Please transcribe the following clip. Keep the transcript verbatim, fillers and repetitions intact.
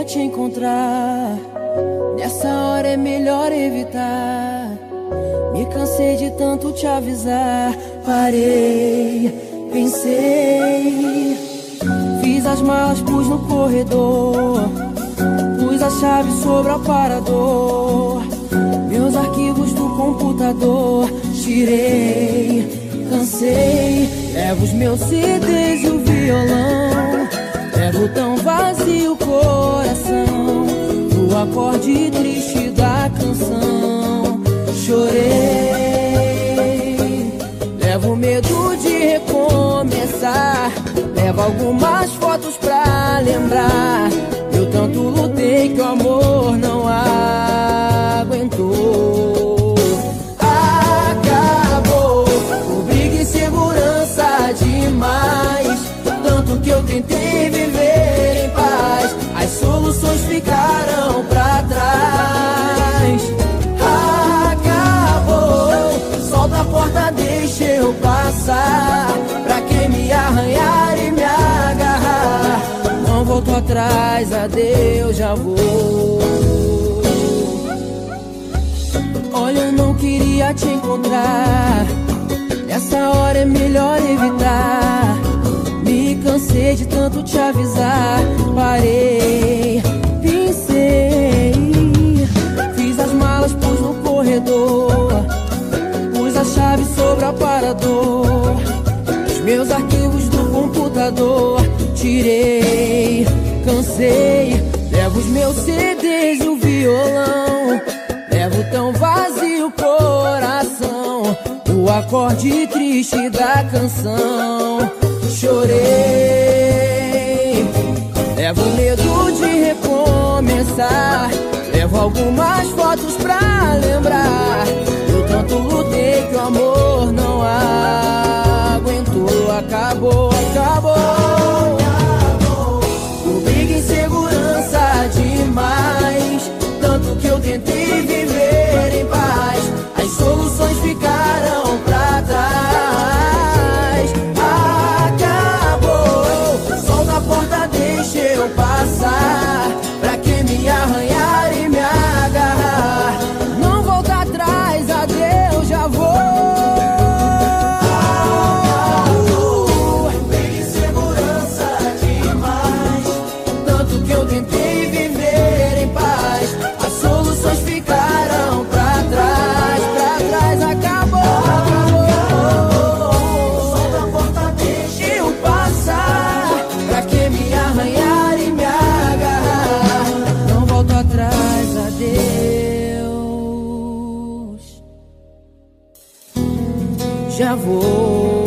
te encontrar. Nessa hora é melhor evitar. Me cansei de tanto te avisar. Parei, pensei, fiz as malas, pus no corredor, pus a chave sobre o aparador, meus arquivos do computador tirei, cansei. Levo os meus C Ds e o violão, levo tão vazio o coração, o acorde triste da canção. Chorei, levo medo de recomeçar, levo algumas fotos pra lembrar. Eu tanto lutei que o amor não aguentou. Acabou, por briga e segurança demais, tanto que eu tentei viver em paz, as soluções ficaram pra trás. Acabou, solta a porta, deixa eu passar, pra quem me arranhar e me agarrar. Não volto atrás, adeus, já vou. Olha, eu não queria te encontrar, nessa hora é melhor evitar. Me cansei de tanto te avisar. Parei, pensei, fiz as malas, pus no corredor, pus a chave sobre o aparador, os meus arquivos do computador tirei, cansei. Levo os meus C Ds e o violão, levo tão vazio o coração, o acorde triste da canção. Chorei, levo medo de recomeçar, levo algumas fotos pra lembrar. Eu tanto lutei que o amor não aguentou. Acabou, acabou, por briga e insegurança demais, tanto que eu tentei viver em paz, as soluções ficaram pra trás. Acabou, solta a porta, deixa eu passar, pra quem me arranhar e me agarrar. Não volta atrás, adeus, já vou. Já vou.